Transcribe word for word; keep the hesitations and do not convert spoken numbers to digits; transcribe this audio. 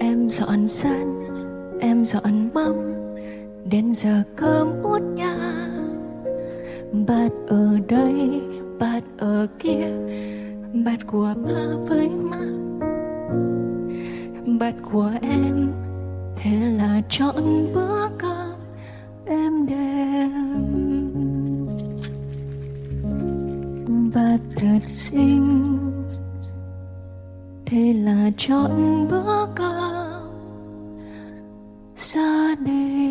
Em dọn sân, em dọn mâm, đến giờ cơm út nhà. Bát ở đây, bát ở kia, bát của ba với má, bát của em, thế là chọn bữa cơm em đem. Bát thật xinh, thế là chọn bữa cơm gia đình.